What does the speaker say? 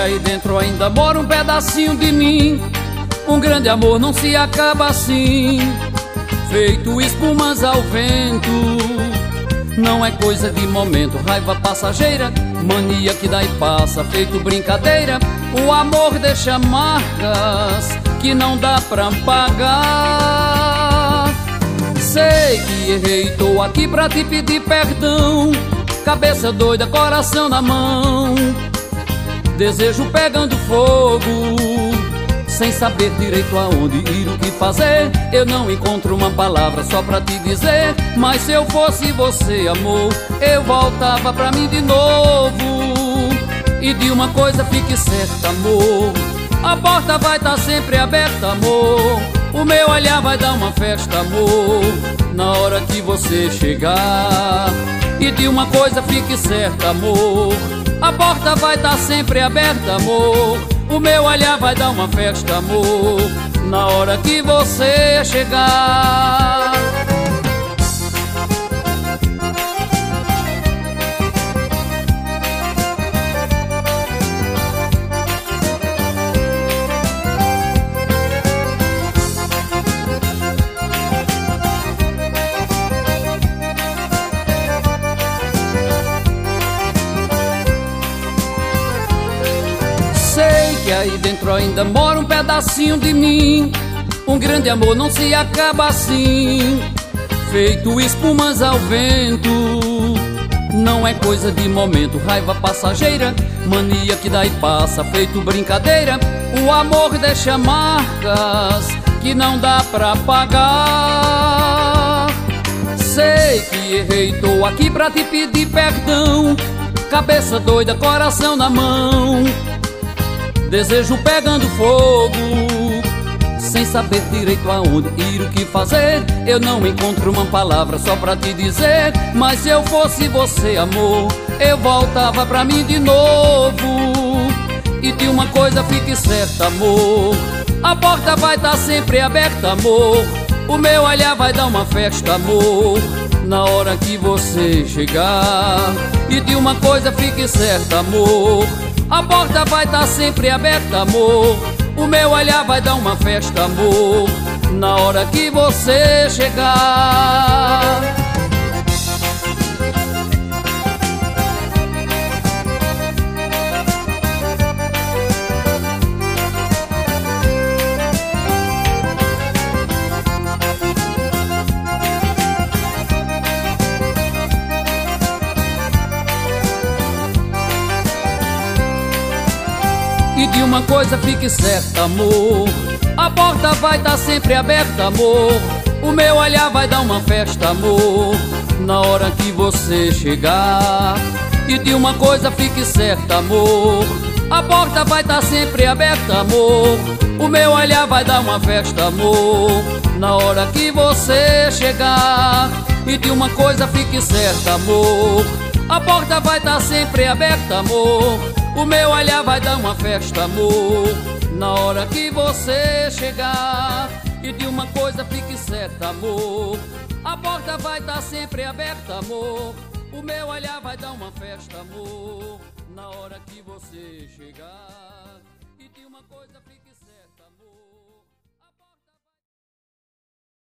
aí dentro ainda mora um pedacinho de mim. Um grande amor não se acaba assim, feito espumas ao vento. Não é coisa de momento, raiva passageira, mania que dá e passa, feito brincadeira. O amor deixa marcas que não dá pra pagar. Sei que errei, tô aqui pra te pedir perdão. Cabeça doida, coração na mão, desejo pegando fogo, sem saber direito aonde ir, o que fazer. Eu não encontro uma palavra só pra te dizer, mas se eu fosse você, amor, eu voltava pra mim de novo. E de uma coisa fique certa, amor, a porta vai estar sempre aberta, amor. O meu olhar vai dar uma festa, amor, na hora que você chegar. E de uma coisa fique certa, amor, a porta vai estar sempre aberta, amor. O meu olhar vai dar uma festa, amor, na hora que você chegar. Sei que aí dentro ainda mora um pedacinho de mim. Um grande amor não se acaba assim, feito espumas ao vento. Não é coisa de momento, raiva passageira, mania que dá e passa, feito brincadeira. O amor deixa marcas que não dá pra pagar. Sei que errei, tô aqui pra te pedir perdão. Cabeça doida, coração na mão, desejo pegando fogo, sem saber direito aonde ir, o que fazer. Eu não encontro uma palavra só pra te dizer, mas se eu fosse você, amor, eu voltava pra mim de novo. E de uma coisa fique certa, amor, a porta vai estar sempre aberta, amor. O meu olhar vai dar uma festa, amor, na hora que você chegar. E de uma coisa fique certa, amor, a porta vai estar sempre aberta, amor. O meu olhar vai dar uma festa, amor, na hora que você chegar. E de uma coisa fique certa, amor, a porta vai estar sempre aberta, amor. O meu olhar vai dar uma festa, amor, na hora que você chegar. E de uma coisa fique certa, amor, a porta vai estar sempre aberta, amor. O meu olhar vai dar uma festa, amor, na hora que você chegar. E de uma coisa fique certa, amor, a porta vai estar sempre aberta, amor. O meu olhar vai dar uma festa, amor, na hora que você chegar. E de uma coisa fique certa, amor, a porta vai estar sempre aberta, amor. O meu olhar vai dar uma festa, amor, na hora que você chegar. E de uma coisa fique